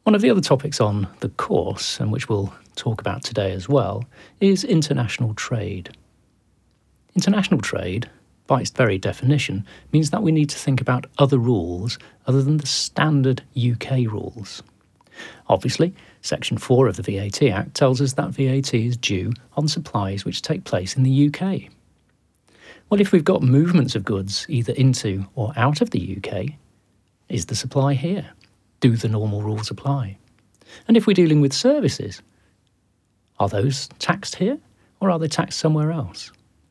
One of the other topics on the course, and which we'll talk about today as well, is international trade. International trade, by its very definition, means that we need to think about other rules other than the standard UK rules. Obviously, Section 4 of the VAT Act tells us that VAT is due on supplies which take place in the UK. Well, if we've got movements of goods either into or out of the UK, is the supply here? Do the normal rules apply? And if we're dealing with services, are those taxed here or are they taxed somewhere else?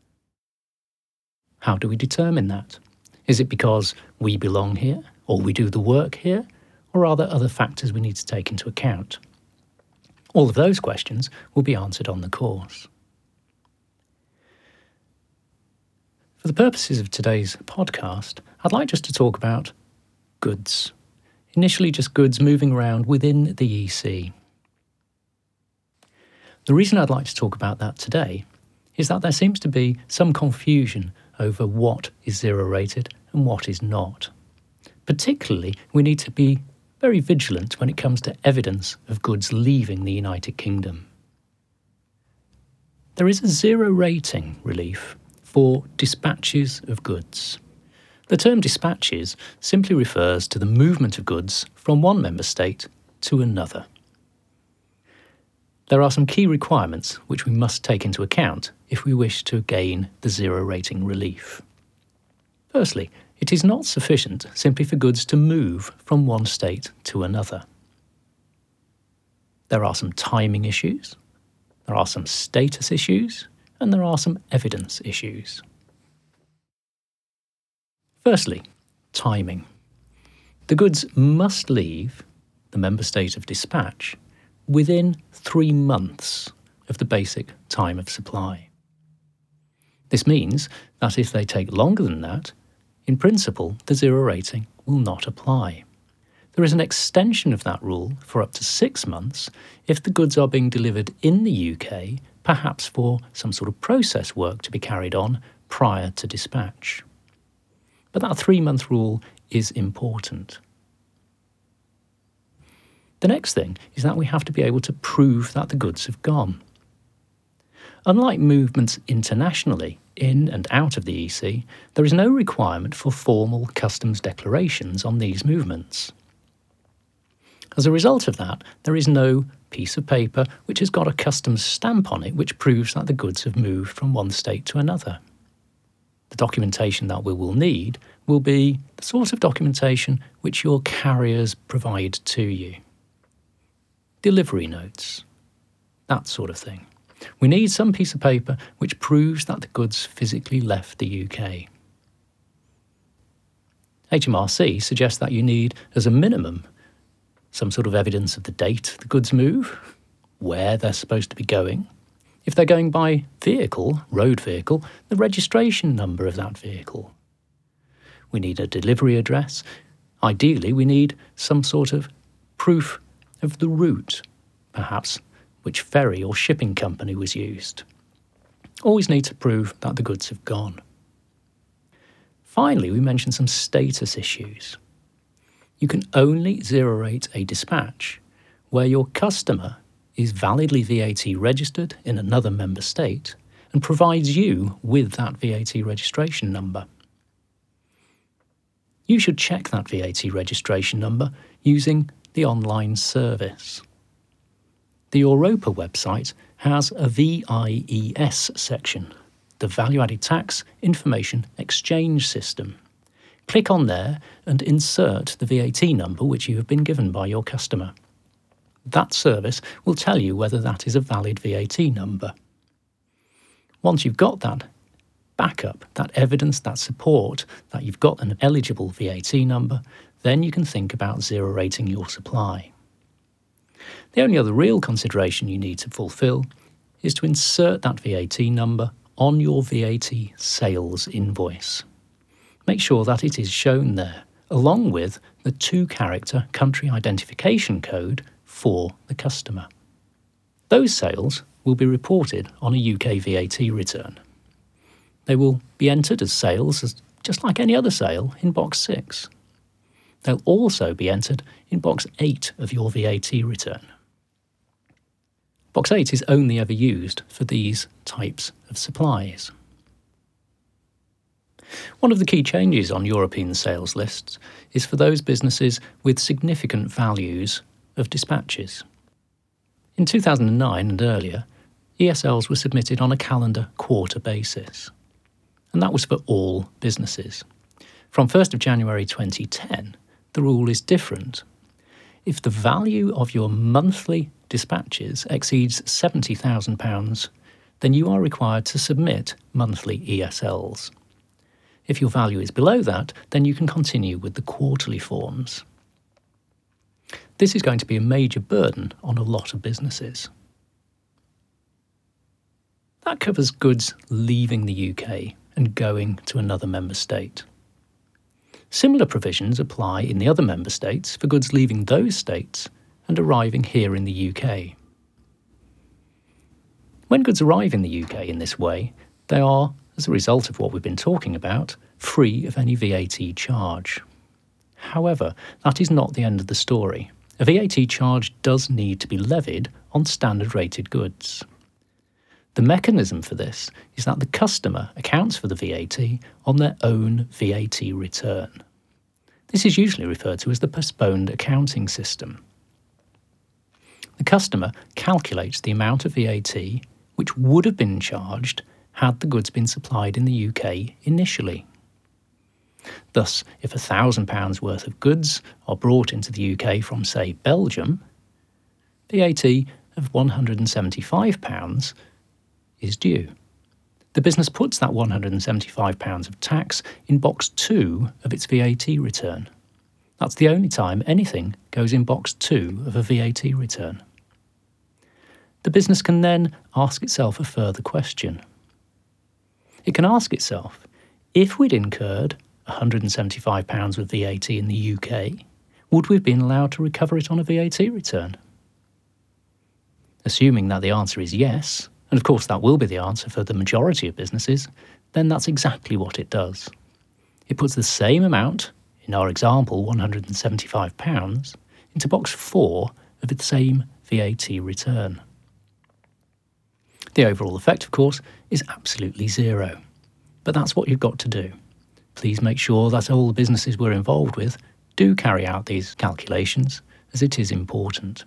How do we determine that? Is it because we belong here or we do the work here, or are there other factors we need to take into account? All of those questions will be answered on the course. For the purposes of today's podcast, I'd like just to talk about goods. Initially just goods moving around within the EC. The reason I'd like to talk about that today is that there seems to be some confusion over what is zero rated and what is not. Particularly, we need to be very vigilant when it comes to evidence of goods leaving the United Kingdom. There is a zero rating relief for dispatches of goods. The term dispatches simply refers to the movement of goods from one member state to another. There are some key requirements which we must take into account if we wish to gain the zero rating relief. Firstly, it is not sufficient simply for goods to move from one state to another. There are some timing issues, there are some status issues, and there are some evidence issues. Firstly, timing. The goods must leave the member state of dispatch within 3 months of the basic time of supply. This means that if they take longer than that, in principle, the zero rating will not apply. There is an extension of that rule for up to 6 months if the goods are being delivered in the UK, perhaps for some sort of process work to be carried on prior to dispatch. But that 3-month rule is important. The next thing is that we have to be able to prove that the goods have gone. Unlike movements internationally, in and out of the EC, there is no requirement for formal customs declarations on these movements. As a result of that, there is no piece of paper which has got a customs stamp on it which proves that the goods have moved from one state to another. The documentation that we will need will be the sort of documentation which your carriers provide to you. Delivery notes, that sort of thing. We need some piece of paper which proves that the goods physically left the UK. HMRC suggests that you need, as a minimum, some sort of evidence of the date the goods move, where they're supposed to be going. If they're going by vehicle, road vehicle, the registration number of that vehicle. We need a delivery address. Ideally, we need some sort of proof of the route, perhaps which ferry or shipping company was used. Always need to prove that the goods have gone. Finally, we mentioned some status issues. You can only zero rate a dispatch where your customer is validly VAT registered in another member state and provides you with that VAT registration number. You should check that VAT registration number using the online service. The Europa website has a VIES section, the Value Added Tax Information Exchange System. Click on there and insert the VAT number which you have been given by your customer. That service will tell you whether that is a valid VAT number. Once you've got that backup, that evidence, that support that you've got an eligible VAT number, then you can think about zero rating your supply. The only other real consideration you need to fulfil is to insert that VAT number on your VAT sales invoice. Make sure that it is shown there, along with the 2-character country identification code for the customer. Those sales will be reported on a UK VAT return. They will be entered as sales, just like any other sale, in box 6. They'll also be entered in Box 8 of your VAT return. Box 8 is only ever used for these types of supplies. One of the key changes on European sales lists is for those businesses with significant values of dispatches. In 2009 and earlier, ESLs were submitted on a calendar quarter basis, and that was for all businesses. From 1st of January 2010, the rule is different. If the value of your monthly dispatches exceeds £70,000, then you are required to submit monthly ESLs. If your value is below that, then you can continue with the quarterly forms. This is going to be a major burden on a lot of businesses. That covers goods leaving the UK and going to another member state. Similar provisions apply in the other member states for goods leaving those states and arriving here in the UK. When goods arrive in the UK in this way, they are, as a result of what we've been talking about, free of any VAT charge. However, that is not the end of the story. A VAT charge does need to be levied on standard rated goods. The mechanism for this is that the customer accounts for the VAT on their own VAT return. This is usually referred to as the postponed accounting system. The customer calculates the amount of VAT which would have been charged had the goods been supplied in the UK initially. Thus, if £1,000 worth of goods are brought into the UK from, say, Belgium, VAT of £175 is due. The business puts that £175 of tax in Box 2 of its VAT return. That's the only time anything goes in Box 2 of a VAT return. The business can then ask itself a further question. It can ask itself, if we'd incurred £175 with VAT in the UK, would we have been allowed to recover it on a VAT return? Assuming that the answer is yes, and of course that will be the answer for the majority of businesses, then that's exactly what it does. It puts the same amount, in our example £175, into Box 4 of its same VAT return. The overall effect, of course, is absolutely zero. But that's what you've got to do. Please make sure that all the businesses we're involved with do carry out these calculations, as it is important.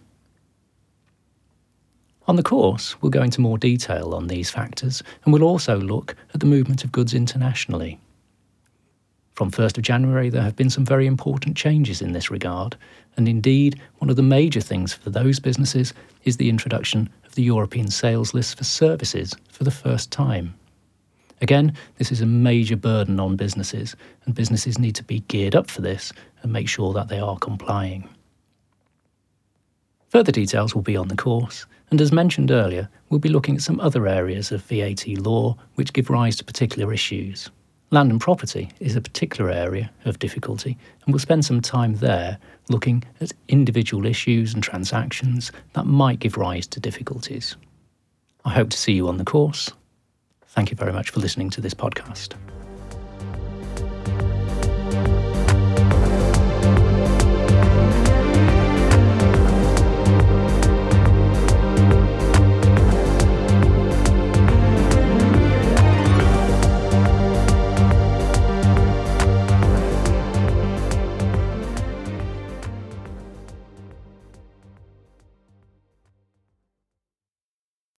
On the course, we'll go into more detail on these factors, and we'll also look at the movement of goods internationally. From 1st of January, there have been some very important changes in this regard, and indeed, one of the major things for those businesses is the introduction of the European sales list for services for the first time. Again, this is a major burden on businesses, and businesses need to be geared up for this and make sure that they are complying. Further details will be on the course, and as mentioned earlier, we'll be looking at some other areas of VAT law which give rise to particular issues. Land and property is a particular area of difficulty, and we'll spend some time there looking at individual issues and transactions that might give rise to difficulties. I hope to see you on the course. Thank you very much for listening to this podcast.